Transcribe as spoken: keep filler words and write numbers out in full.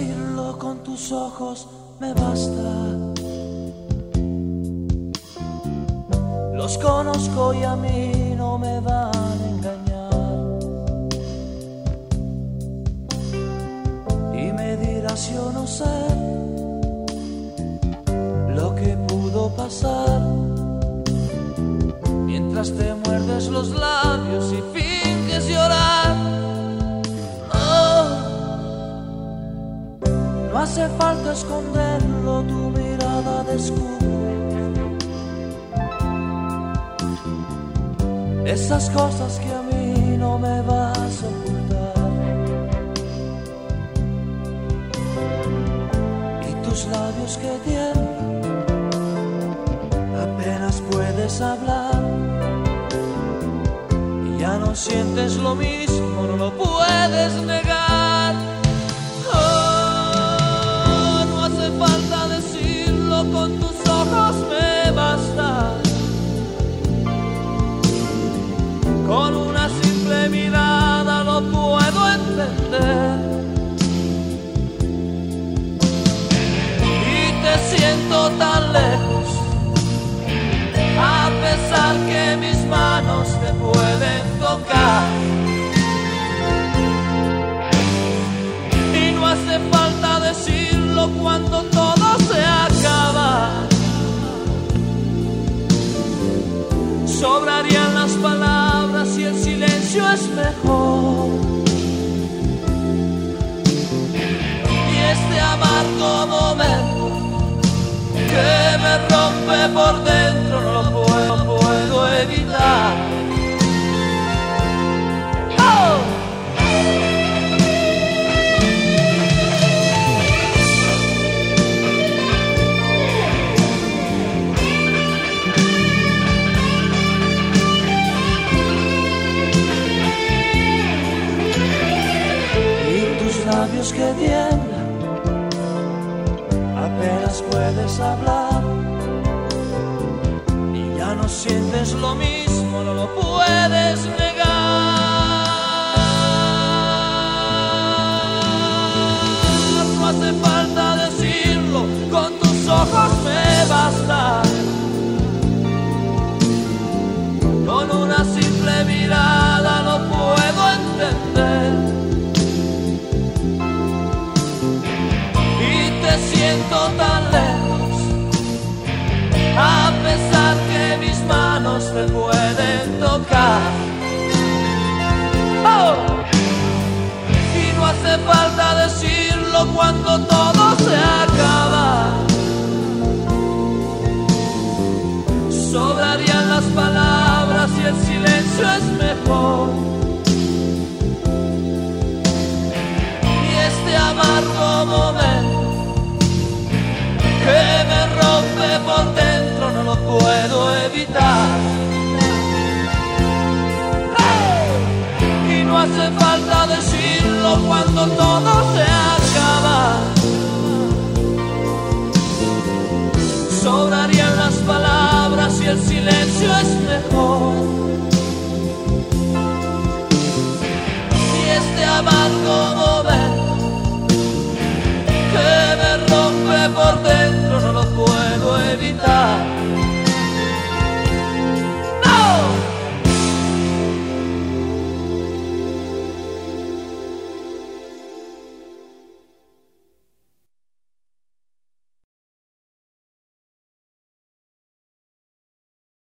decirlo con tus ojos me basta. Los conozco y a mí no me van a engañar. Y me dirás, yo no sé lo que pudo pasar, mientras te muerdes los labios y finges llorar. Oh, no hace falta esconderlo, tu mirada descubre esas cosas que a mí no me vas a ocultar. Y tus labios que tiemblan, apenas puedes hablar. Y ya no sientes lo mismo, no lo puedes negar. Oh, no hace falta decirlo, con tus ojos me basta. Con una simple mirada lo puedo entender. Y te siento tan lejos, a pesar que mis manos te pueden tocar. Y no hace falta decirlo cuando todo se acaba. Sobrarían las palabras y el silencio es mejor. Y este amargo momento que me rompe por dentro no lo puedo, no puedo evitar. ¡Oh! Labios que tiemblan, apenas puedes hablar. Y ya no sientes lo mismo, no lo puedes negar. No hace falta decirlo, con tus ojos me basta. Con una simple mirada lo puedo entender. Siento tan lejos, a pesar que mis manos te pueden tocar. Oh, y no hace falta decirlo cuando todo se acaba. Sobrarían las palabras y el silencio es mejor. Y este amargo momento que me rompe por dentro no lo puedo evitar. ¡Hey! Y no hace falta decirlo cuando todo se acaba. Sobrarían las palabras y el silencio es mejor. Y este amargo momento que me rompe por dentro